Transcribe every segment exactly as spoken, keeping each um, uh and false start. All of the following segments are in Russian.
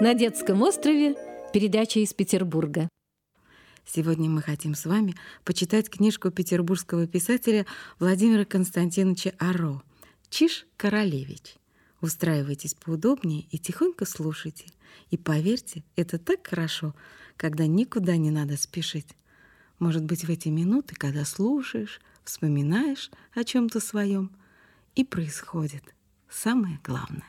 на детском острове. Передача из Петербурга. Сегодня мы хотим с вами почитать книжку петербургского писателя Владимира Константиновича Аро «Чиж Королевич». Устраивайтесь поудобнее и тихонько слушайте. И поверьте, это так хорошо, когда никуда не надо спешить. Может быть, в эти минуты, когда слушаешь, вспоминаешь о чем-то своем, и происходит самое главное.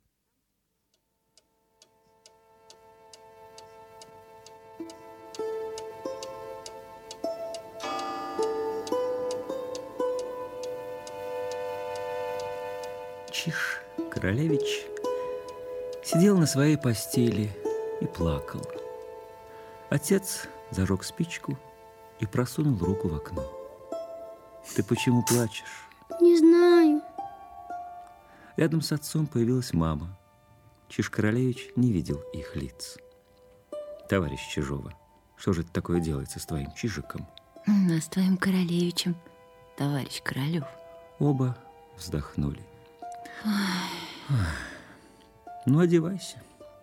Чиж Королевич сидел на своей постели и плакал. Отец зажег спичку и просунул руку в окно. «Ты почему плачешь?» Не знаю. Рядом с отцом появилась мама. Чиж Королевич не видел их лиц. «Товарищ Чижова, что же это такое делается с твоим Чижиком?» «А с твоим Королевичем, товарищ Королев». Оба вздохнули. Ой. «Ну, одевайся».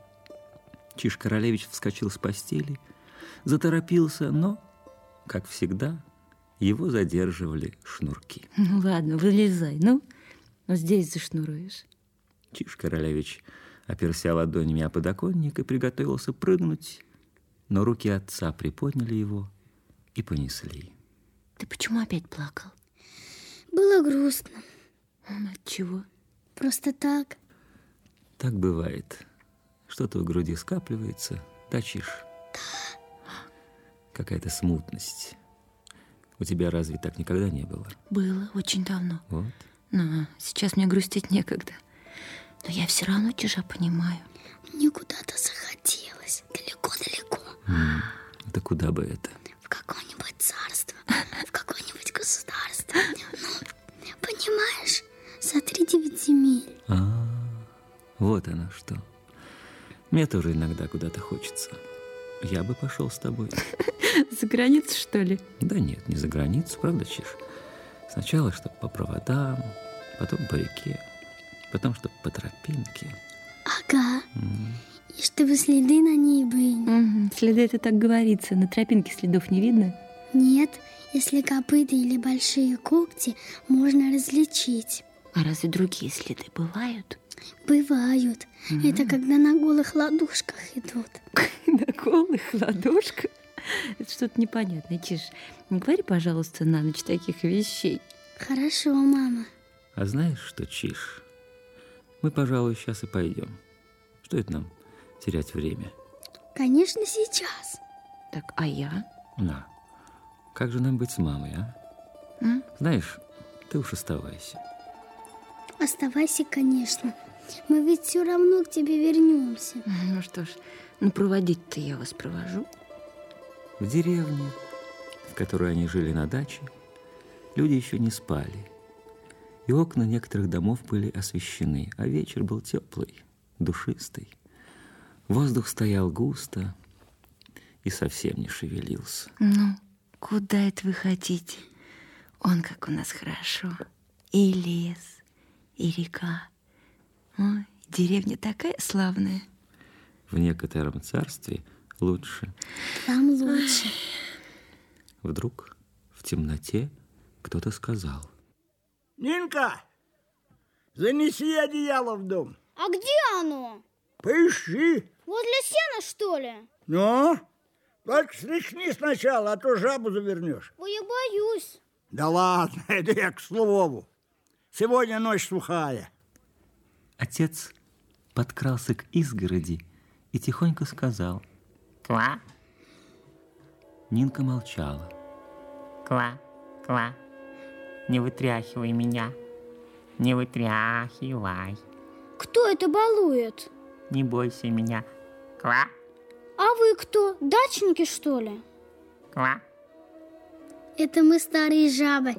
Чиж Королевич вскочил с постели, заторопился, но, как всегда, его задерживали шнурки. «Ну ладно, вылезай, ну, вот здесь зашнуруешь». Чиж Королевич оперся ладонями о подоконник и приготовился прыгнуть, но руки отца приподняли его и понесли. «Ты почему опять плакал?» Было грустно. От чего? Просто так. Так бывает. Что-то в груди скапливается, да, Чиж? Да. Какая-то смутность. У тебя разве так никогда не было? Было, очень давно. Вот. Но сейчас мне грустить некогда. Но я все равно Чижа понимаю. Мне куда-то захотелось. Далеко-далеко. М-м, это куда бы это? В какое-нибудь царство. В какое-нибудь государство. Ну, понимаешь, за три девять земель. А, вот оно что. Мне тоже иногда куда-то хочется. Я бы пошел с тобой. За границу, что ли? Да нет, не за границу, правда, Чиж? Сначала, чтобы по проводам, потом по реке, потом, чтобы по тропинке. Ага. Mm. И чтобы следы на ней были. Угу. Следы, это так говорится. На тропинке следов не видно? Нет, если копыта или большие когти, можно различить. А разве другие следы бывают? Бывают. Mm-hmm. Это когда на голых ладошках идут. На голых ладошках? Это что-то непонятное. Чиж, не говори, пожалуйста, на ночь таких вещей. Хорошо, мама. А знаешь что, Чиж? Мы, пожалуй, сейчас и пойдем. Что это нам терять время? Конечно, сейчас. Так, а я? На. Как же нам быть с мамой, а? М? Знаешь, ты уж оставайся. Оставайся, конечно. Мы ведь все равно к тебе вернемся. Ну что ж, ну проводить-то я вас провожу. В деревне, в которой они жили на даче, люди еще не спали. И окна некоторых домов были освещены, а вечер был теплый, душистый. Воздух стоял густо и совсем не шевелился. Ну, куда это вы хотите? Он как у нас хорошо. И лес, и река. Ой, деревня такая славная. В некотором царстве лучше. Там лучше. Вдруг в темноте кто-то сказал: Нинка, занеси одеяло в дом. А где оно? Поищи. Возле сена, что ли? Ну, только стряхни сначала, а то жабу завернешь. Ой, я боюсь. Да ладно, это я к слову. Сегодня ночь сухая. Отец подкрался к изгороди и тихонько сказал: Ква. Нинка молчала. Ква, ква, не вытряхивай меня, не вытряхивай. Кто это балует? Не бойся меня. Ква, А вы кто? Дачники, что ли? ква. Это мы старые жабы.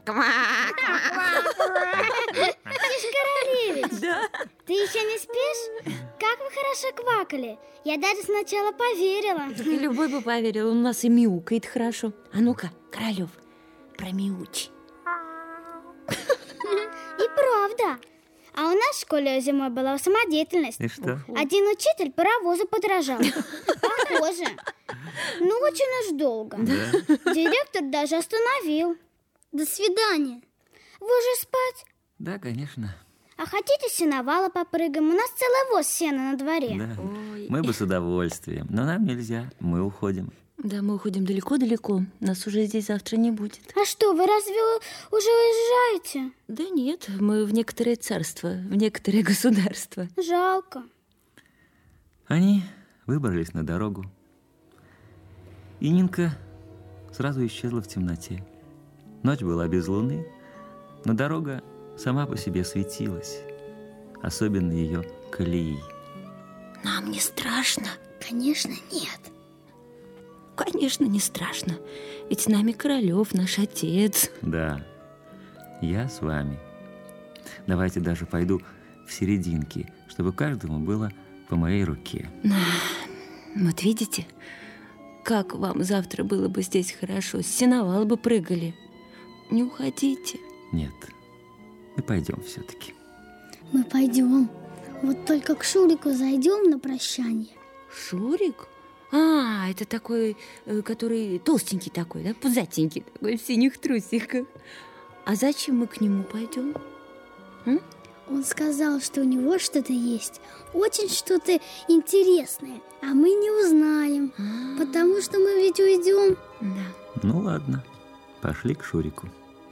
Чиж Королевич, Да. ты еще не спишь? Как вы хорошо квакали. Я даже сначала поверила. И любой бы поверил, он у нас и мяукает хорошо. А ну-ка, Королев, промяучи. И правда. А у нас в школе зимой была самодеятельность. И что? Один учитель паровозу подражал. Похоже. Ну, очень уж долго. Директор даже остановил. До свидания. Вы же спать? Да, конечно. А хотите, сеновала попрыгаем? У нас целый воз сена на дворе. Да. Мы бы с удовольствием, но нам нельзя, мы уходим. Да, мы уходим далеко-далеко. Нас уже здесь завтра не будет. А что, вы разве уже уезжаете? Да нет, мы в некоторое царство, в некоторое государство. Жалко. Они выбрались на дорогу. И Нинка сразу исчезла в темноте. Ночь была без луны, но дорога сама по себе светилась. Особенно ее колеи. Нам не страшно? Конечно, нет. Конечно, не страшно. Ведь с нами Королёв, наш отец. Да, я с вами. Давайте даже пойду в серединке, чтобы каждому было по моей руке. Вот видите, как вам завтра было бы здесь хорошо. С сеновала бы прыгали. Не уходите. Нет, мы пойдем все-таки. Мы пойдем. Вот только к Шурику зайдем на прощание. Шурик? А, это такой, который толстенький такой, да, пузатенький такой, в синих трусиках. А зачем мы к нему пойдем? М? Он сказал, что у него что-то есть, очень что-то интересное, а мы не узнаем, А-а-а. потому что мы ведь уйдем. Да. Ну ладно, пошли к Шурику.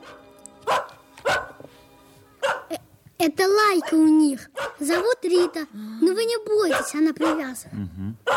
Это Лайка у них. Зовут Рита. Но вы не бойтесь, она привязана. Угу.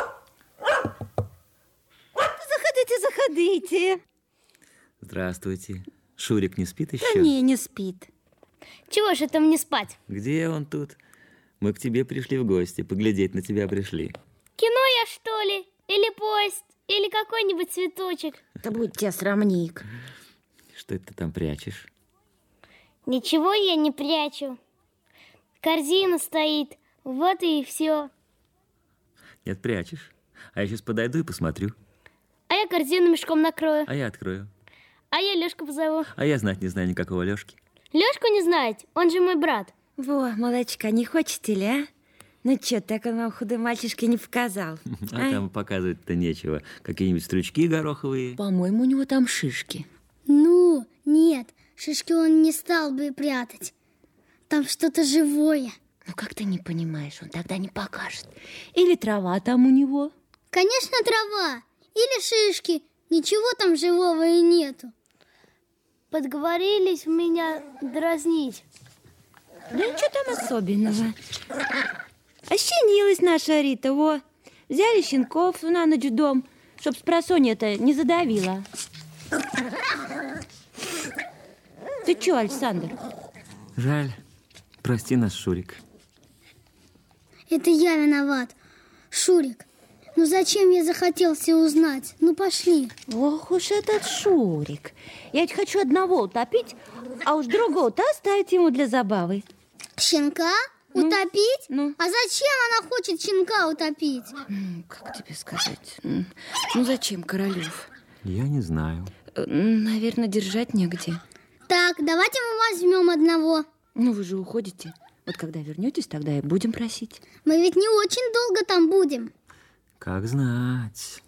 Заходите, заходите. Здравствуйте. Шурик не спит еще? Да не, не спит. Чего же там не спать? Где он тут? Мы к тебе пришли в гости, поглядеть на тебя пришли. Кино я, что ли? Или поезд? Или какой-нибудь цветочек? Да будь тебя срамник. Что это ты там прячешь? Ничего я не прячу. Корзина стоит, вот и все. Нет, прячешь. А я сейчас подойду и посмотрю. А я корзину мешком накрою. А я открою. А я Лёшку позову. А я знать не знаю никакого Лёшки. Лёшку не знаете? Он же мой брат. Во, молочка, не хочете ли, а? Ну чё, так он вам худой мальчишке не показал. А там показывать-то нечего. Какие-нибудь стручки гороховые. По-моему, у него там шишки. Ну, нет, шишки он не стал бы прятать. Там что-то живое. Ну как ты не понимаешь, он тогда не покажет. Или трава там у него. Конечно, трава. Или шишки. Ничего там живого и нету. Подговорились меня дразнить. Да ничего там особенного. Ощенилась наша Рита, во. Взяли щенков на ночь в дом, чтоб спросонья-то не задавила. Ты чё, Александр? Жаль. Прости нас, Шурик. Это я виноват. Шурик, ну зачем я захотел все узнать? Ну пошли. Ох уж этот Шурик. Я ведь хочу одного утопить, а уж другого-то оставить ему для забавы. Щенка? Утопить? Ну? А зачем она хочет щенка утопить? Ну, как тебе сказать? Ну, зачем, Королёв? Я не знаю. Наверное, держать негде. Так, давайте мы возьмем одного. Ну, вы же уходите. Вот когда вернетесь, тогда и будем просить. Мы ведь не очень долго там будем. Как знать.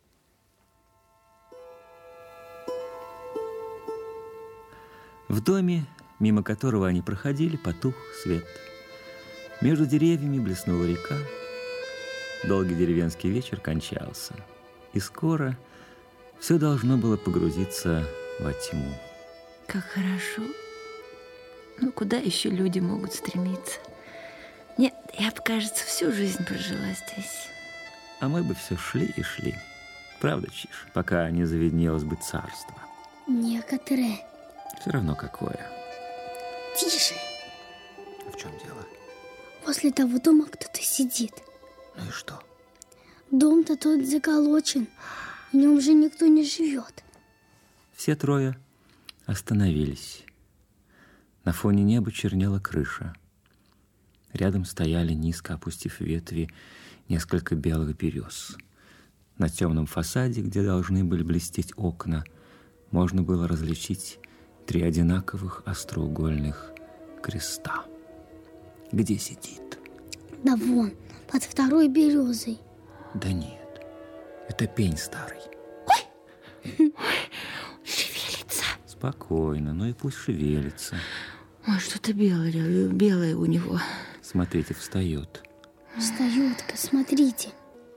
В доме, мимо которого они проходили, потух свет. Между деревьями блеснула река. Долгий деревенский вечер кончался. И скоро все должно было погрузиться во тьму. Как хорошо. Ну, куда еще люди могут стремиться? Нет, я бы, кажется, всю жизнь прожила здесь. А мы бы все шли и шли. Правда, Чиж? Пока не завиднелось бы царство. Некоторые. Все равно какое. Тише. В чем дело? Возле того дома кто-то сидит. Ну и что? Дом-то тот заколочен. В нем же никто не живет. Все трое остановились. На фоне неба чернела крыша. Рядом стояли, низко опустив ветви, несколько белых берез. На темном фасаде, где должны были блестеть окна, можно было различить три одинаковых остроугольных креста. Где сидит? Да вон, под второй березой. Да нет, это пень старый. Шевелится. Спокойно, ну и пусть шевелится. Ой, что-то белое, белое у него. Смотрите, встает. Встает-ка, смотрите.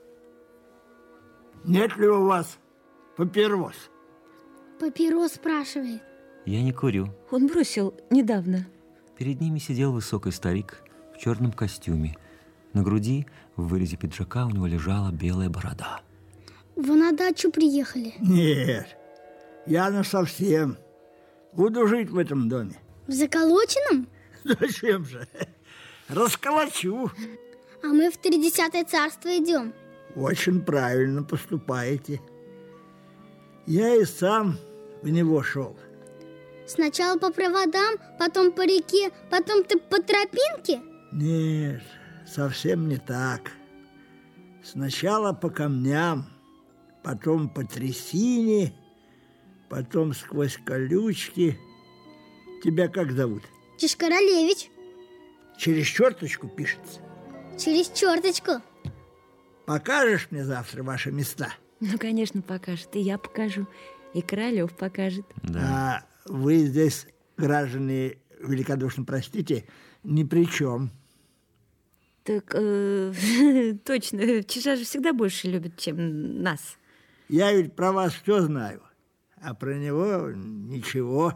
Нет ли у вас папирос? Папирос спрашивает. Я не курю. Он бросил недавно. Перед ними сидел высокий старик в черном костюме. На груди в вырезе пиджака у него лежала белая борода. Вы на дачу приехали? Нет, я насовсем. Буду жить в этом доме. В заколоченном? Зачем же? Расколочу. А мы в тридесятое царство идем. Очень правильно поступаете. Я и сам в него шел. Сначала по проводам, потом по реке, потом ты по тропинке? Нет, совсем не так. Сначала по камням, потом по трясине, потом сквозь колючки. Тебя как зовут? Чиж Королевич. Через черточку пишется. Через черточку. Покажешь мне завтра ваши места? Ну, конечно, покажет. И я покажу. И Королев покажет. Да. А вы здесь, граждане, великодушно простите, ни при чем. Так, э, точно, чижа же всегда больше любят, чем нас. Я ведь про вас все знаю, а про него ничего.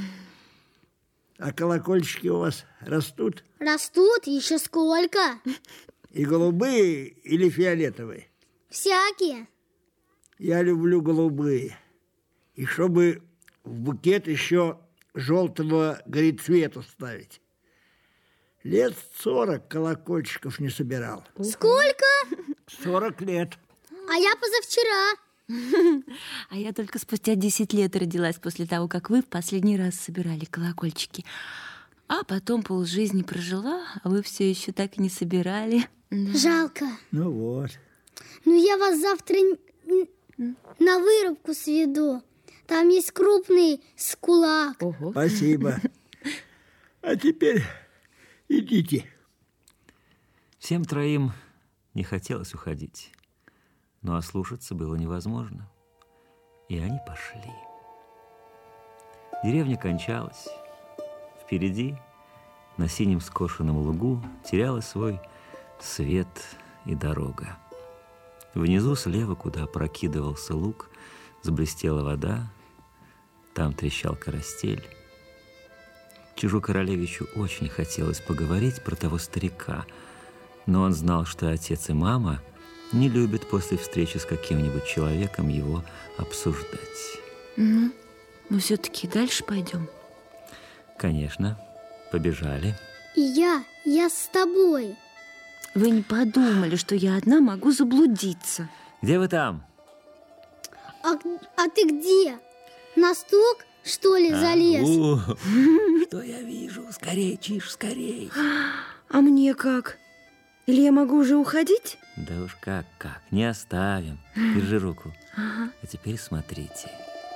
А колокольчики у вас растут? Растут еще сколько? И голубые или фиолетовые? Всякие. Я люблю голубые. И чтобы в букет еще желтого горецвету ставить. Лет сорок колокольчиков не собирал. Сколько? Сорок лет. А я позавчера. А я только спустя десять лет родилась после того, как вы в последний раз собирали колокольчики. А потом полжизни прожила, а вы все еще так и не собирали. Жалко. Ну вот. Ну, я вас завтра н- на вырубку сведу. Там есть крупный с кулак. Ого. Спасибо. А теперь идите. Всем троим не хотелось уходить, но ослушаться было невозможно. И они пошли. Деревня кончалась. Впереди, на синем скошенном лугу, теряла свой свет и дорога. Внизу слева, куда опрокидывался луг, заблестела вода, там трещал карастель. Чижу Королевичу очень хотелось поговорить про того старика, но он знал, что отец и мама не любят после встречи с каким-нибудь человеком его обсуждать. Ну, мы все-таки дальше пойдем. Конечно, побежали. И я, я с тобой. Вы не подумали, что я одна могу заблудиться? Где вы там? А, а ты где? На стук, что ли, залез? О, что я вижу? Скорей, Чиж, скорей. А мне как? Или я могу уже уходить? Да уж как-как, не оставим. Держи руку. А теперь смотрите.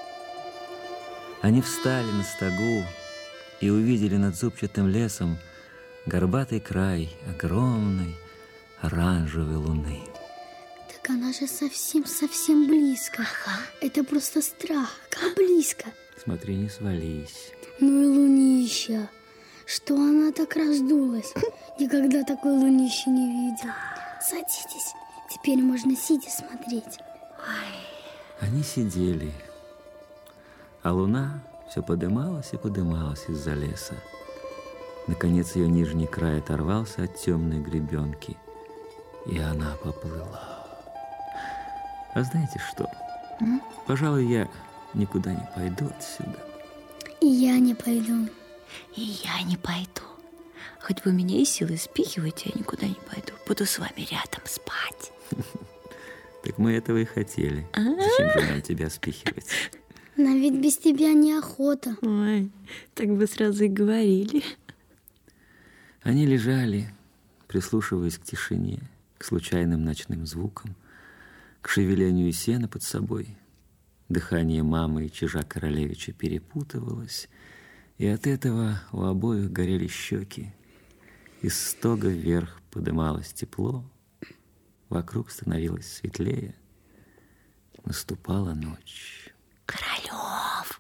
Они встали на стогу и увидели над зубчатым лесом горбатый край огромной оранжевой луны. Так она же совсем-совсем близко. Это просто страх, как близко. Смотри, не свались. Ну и лунища. Что она так раздулась? Никогда такой лунищи не видел. Садитесь. Теперь можно сидя смотреть. Они сидели, а луна все подымалась и подымалась из-за леса. Наконец ее нижний край оторвался от темной гребенки, и она поплыла. А знаете что? М? Пожалуй, я никуда не пойду отсюда. И я не пойду. И я не пойду. Хоть вы меня и силой спихиваете, я никуда не пойду. Буду с вами рядом спать. Так мы этого и хотели. Зачем же нам тебя спихивать? Но ведь без тебя неохота. Ой, так бы сразу и говорили. Они лежали, прислушиваясь к тишине, к случайным ночным звукам, к шевелению сена под собой. Дыхание мамы и Чижа Королевича перепутывалось, и от этого у обоих горели щеки. Из стога вверх подымалось тепло, вокруг становилось светлее, наступала ночь. Королёв!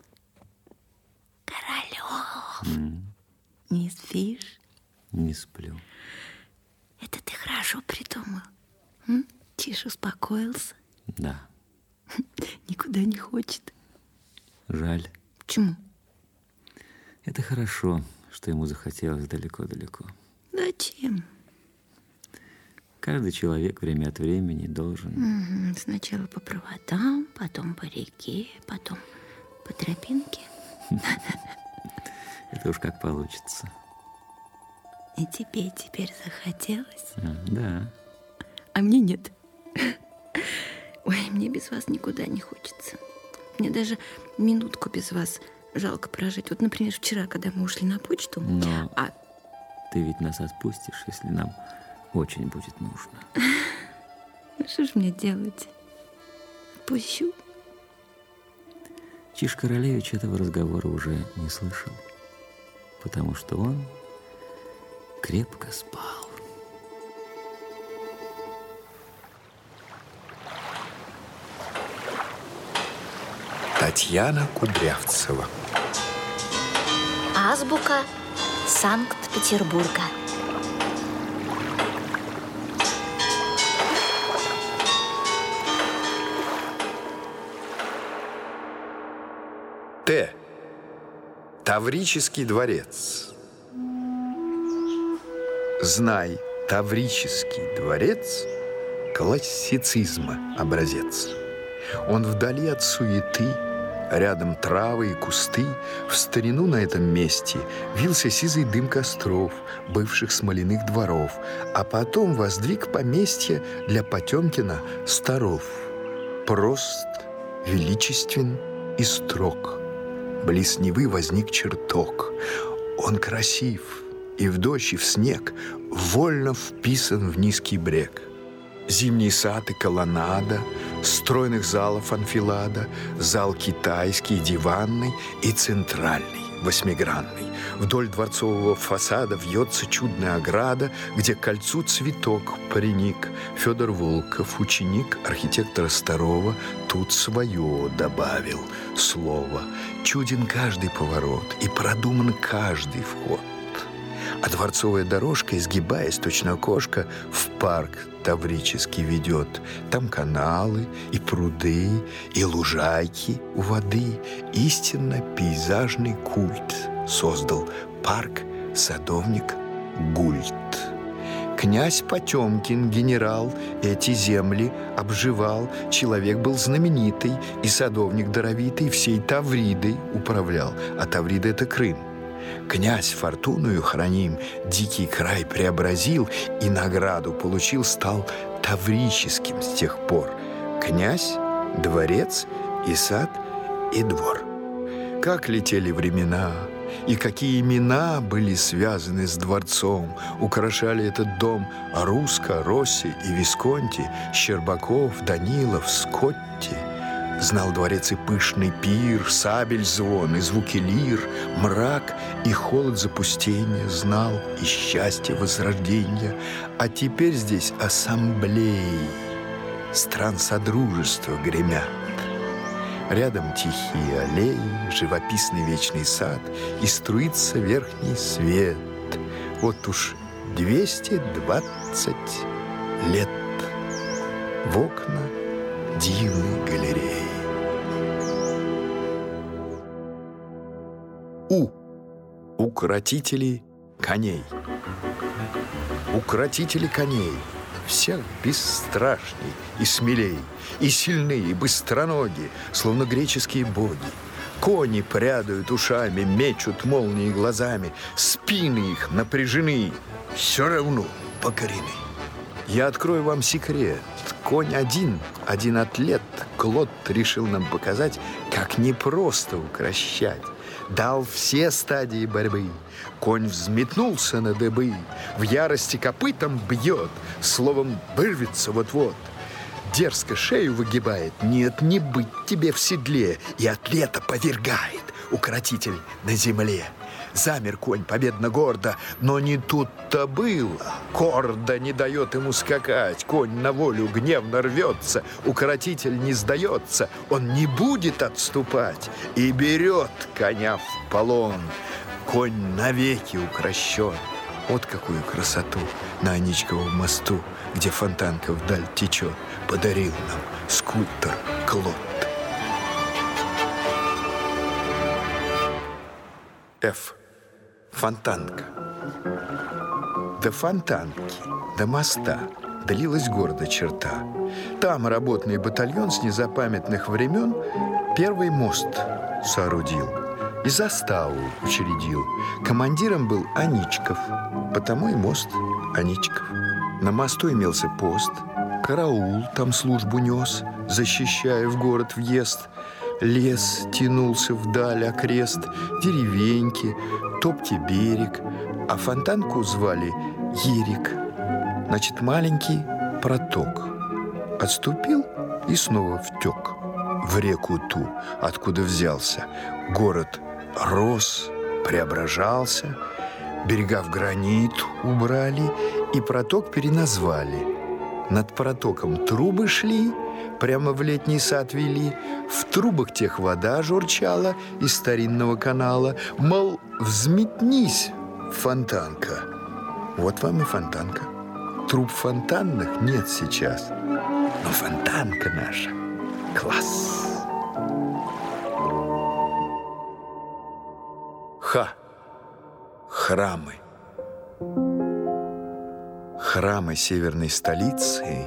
Королёв! М? Не спишь? Не сплю. Это ты хорошо придумал. М? Тише успокоился. Да. Никуда не хочет. Жаль. Почему? Это хорошо, что ему захотелось далеко-далеко. Зачем? Каждый человек время от времени должен... Угу. Сначала по проводам, потом по реке, потом по тропинке. Это уж как получится. И тебе теперь захотелось? А, да. А мне нет. Ой, мне без вас никуда не хочется. Мне даже минутку без вас жалко прожить. Вот, например, вчера, когда мы ушли на почту... Но а... ты ведь нас отпустишь, если нам очень будет нужно. Что ж мне делать? Пущу. Чиж Королевич этого разговора уже не слышал, потому что он крепко спал. Татьяна Кудрявцева. Азбука Санкт-Петербурга. Т. Таврический дворец. Знай, Таврический дворец – классицизма образец. Он вдали от суеты, рядом травы и кусты. В старину на этом месте вился сизый дым костров, бывших смоляных дворов, а потом воздвиг поместье для Потемкина старов. Прост, величествен и строг. Близ Невы возник чертог. Он красив, и в дождь, и в снег вольно вписан в низкий брег. Зимний сад и колоннада, стройных залов анфилада, зал китайский, диванный и центральный, восьмигранный. Вдоль дворцового фасада вьется чудная ограда, где к кольцу цветок приник. Федор Волков, ученик архитектора Старова, тут свое добавил слово. Чуден каждый поворот и продуман каждый вход. А дворцовая дорожка, изгибаясь, точно окошко, в парк Таврический ведет. Там каналы и пруды, и лужайки у воды. Истинно пейзажный культ создал парк-садовник Гульт. Князь Потемкин, генерал, эти земли обживал. Человек был знаменитый, и садовник даровитый всей Тавридой управлял. А Таврида — это Крым. Князь фортуною храним, дикий край преобразил, и награду получил, стал таврическим с тех пор. Князь, дворец, и сад, и двор. Как летели времена, и какие имена были связаны с дворцом, украшали этот дом Русско, Росси и Висконти, Щербаков, Данилов, Скотти. Знал дворец и пышный пир, сабель звон и звуки лир, мрак и холод запустения, знал и счастье возрождения. А теперь здесь ассамблеи стран содружества гремят. Рядом тихие аллеи, живописный вечный сад, и струится верхний свет. Вот уж двести двадцать лет в окна дивной галереи. У. Укротители коней. Укротители коней всех бесстрашней и смелей, и сильные, и быстроногие, словно греческие боги. Кони прядают ушами, мечут молнии глазами, спины их напряжены, все равно покорены. Я открою вам секрет. Конь один, один атлет, Клод решил нам показать, как непросто укрощать. Дал все стадии борьбы. Конь взметнулся на дыбы, в ярости копытом бьет, словом, вырвется вот-вот. Дерзко шею выгибает, нет, не быть тебе в седле, и атлета повергает укротитель на земле. Замер конь победно-гордо, но не тут-то было. Корда не дает ему скакать, конь на волю гневно рвется, укротитель не сдается, он не будет отступать и берет коня в полон. Конь навеки укрощен. Вот какую красоту на Аничковом мосту, где фонтанка вдаль течет, подарил нам скульптор Клод. Ф. Фонтанка. До фонтанки, до моста длилась гордо черта. Там работный батальон с незапамятных времен первый мост соорудил и заставу учредил. Командиром был Аничков, потому и мост Аничков. На мосту имелся пост, караул там службу нес, защищая в город въезд. Лес тянулся вдаль окрест, деревеньки, топкий берег, а фонтанку звали Ерик. Значит, маленький проток. Отступил и снова втек в реку ту, откуда взялся. Город рос, преображался, берега в гранит убрали и проток переназвали. Над протоком трубы шли, прямо в летний сад вели, в трубах тех вода журчала из старинного канала, мол, взметнись, фонтанка. Вот вам и фонтанка. Труб фонтанных нет сейчас, но фонтанка наша — класс. Х. Храмы. Храмы северной столицы,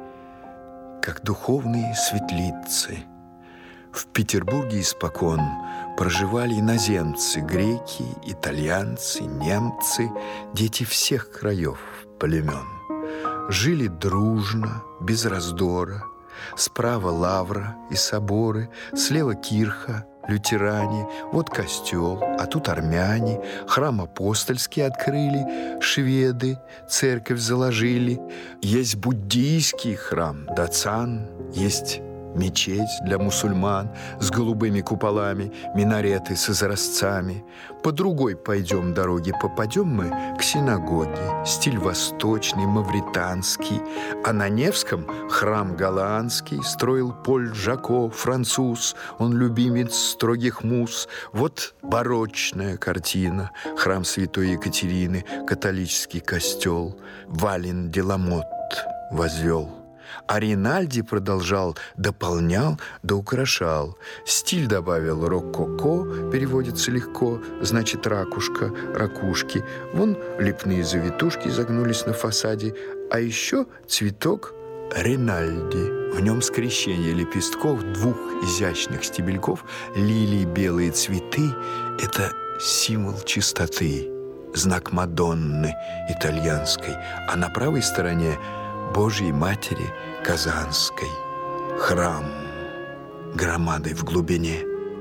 как духовные светлицы. В Петербурге испокон проживали иноземцы, греки, итальянцы, немцы, дети всех краев, племен. Жили дружно, без раздора. Справа лавра и соборы, слева кирха, лютеране, вот костел, а тут армяне, храм апостольский открыли, шведы церковь заложили. Есть буддийский храм Дацан, есть мечеть для мусульман с голубыми куполами, минареты с изразцами. По другой пойдем дороге, попадем мы к синагоге. Стиль восточный, мавританский. А на Невском храм голландский строил Поль Жако, француз. Он любимец строгих муз. Вот барочная картина. Храм святой Екатерины, католический костел. Вален де Ламот возвел. А Ринальди продолжал, дополнял да украшал. Стиль добавил рококо, переводится легко, значит ракушка, ракушки. Вон лепные завитушки загнулись на фасаде. А еще цветок Ринальди. В нем скрещение лепестков двух изящных стебельков, лилии, белые цветы. Это символ чистоты, знак Мадонны итальянской. А на правой стороне Божьей Матери Казанской. Храм громадой в глубине,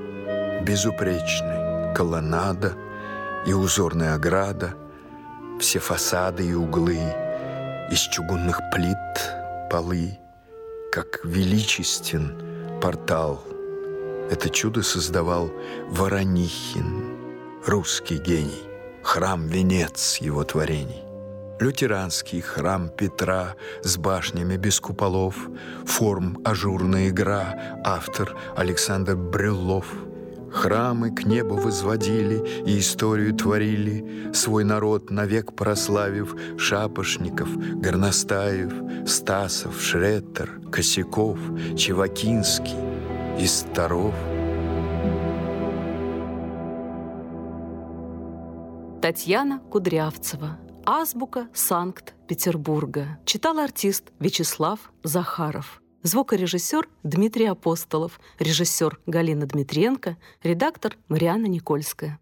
безупречный, колоннада и узорная ограда, все фасады и углы, из чугунных плит полы, как величествен портал. Это чудо создавал Воронихин, русский гений, храм-венец его творений. Лютеранский храм Петра с башнями без куполов, форм ажурная игра, автор Александр Брюллов. Храмы к небу возводили и историю творили, свой народ навек прославив Шапошников, Горностаев, Стасов, Шреттер, Косяков, Чевакинский и Старов. Татьяна Кудрявцева. Азбука Санкт-Петербурга. Читал артист Вячеслав Захаров. Звукорежиссер Дмитрий Апостолов. Режиссер Галина Дмитриенко. Редактор Марианна Никольская.